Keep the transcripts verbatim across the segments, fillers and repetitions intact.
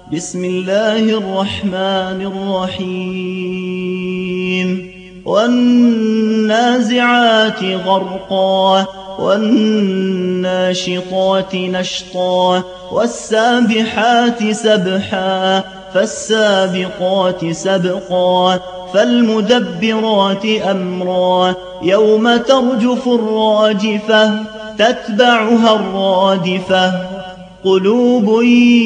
بسم الله الرحمن الرحيم والنازعات غرقا والناشطات نشطا والسابحات سبحا فالسابقات سبقا فالمدبرات أمرا يوم ترجف الراجفة تتبعها الرادفة قلوب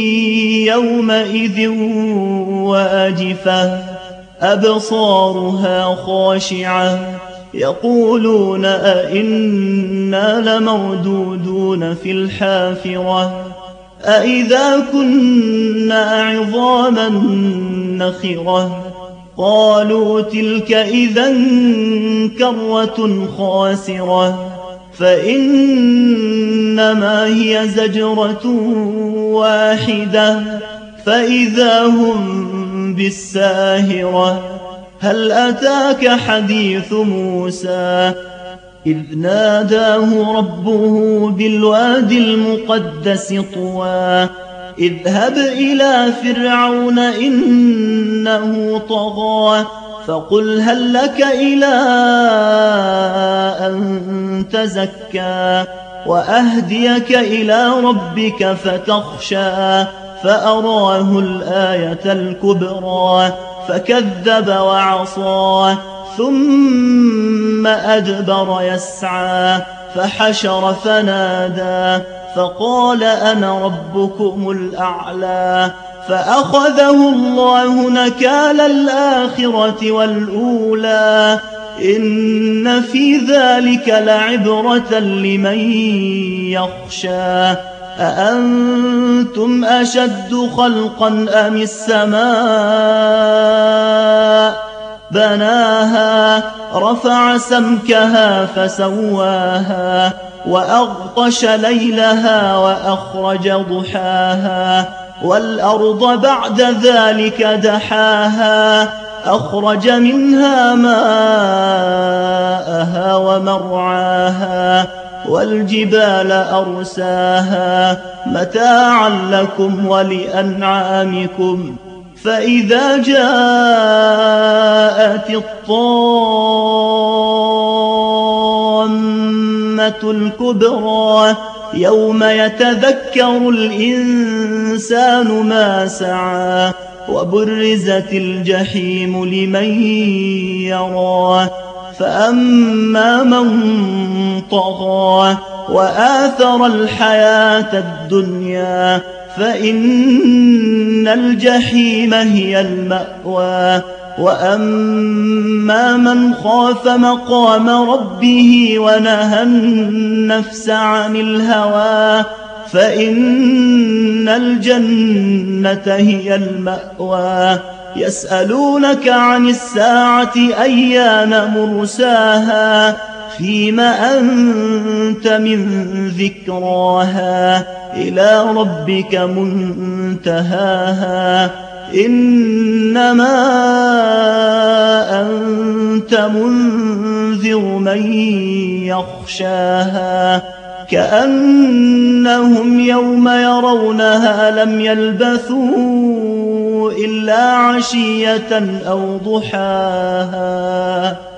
يومئذ واجفة أبصارها خاشعة يقولون أئنا لمردودون في الحافرة أئذا كنا عظاما نخرة قالوا تلك إذا كرة خاسرة فإنما هي زجرة واحدة فإذا هم بالساهرة هل أتاك حديث موسى إذ ناداه ربه بالوادي المقدس طوى اذهب إلى فرعون إنه طغى فقل هل لك إلى أن تزكى وأهديك إلى ربك فتخشى فأراه الآية الكبرى فكذب وعصى ثم أدبر يسعى فحشر فنادى فقال أنا ربكم الأعلى فأخذه الله نكال الآخرة والأولى إن في ذلك لعبرة لمن يخشى أأنتم أشد خلقا أم السماء بناها رفع سمكها فسواها وأغطش ليلها وأخرج ضحاها والأرض بعد ذلك دحاها أخرج منها ماءها ومرعاها والجبال أرساها متاعا لكم ولأنعامكم فإذا جاءت الطامة الكبرى يوم يتذكر الإنسان ما سعى وبرزت الجحيم لمن يرى فأما من طغى وآثر الحياة الدنيا فإن الجحيم هي المأوى وأما من خاف مقام ربه ونهى النفس عن الهوى فإن الجنة هي المأوى يسألونك عن الساعة أيان مرساها فيم أنت من ذكراها إلى ربك منتهاها إنما أنت منذر من يخشاها كأنهم يوم يرونها لم يلبثوا إلا عشية أو ضحاها.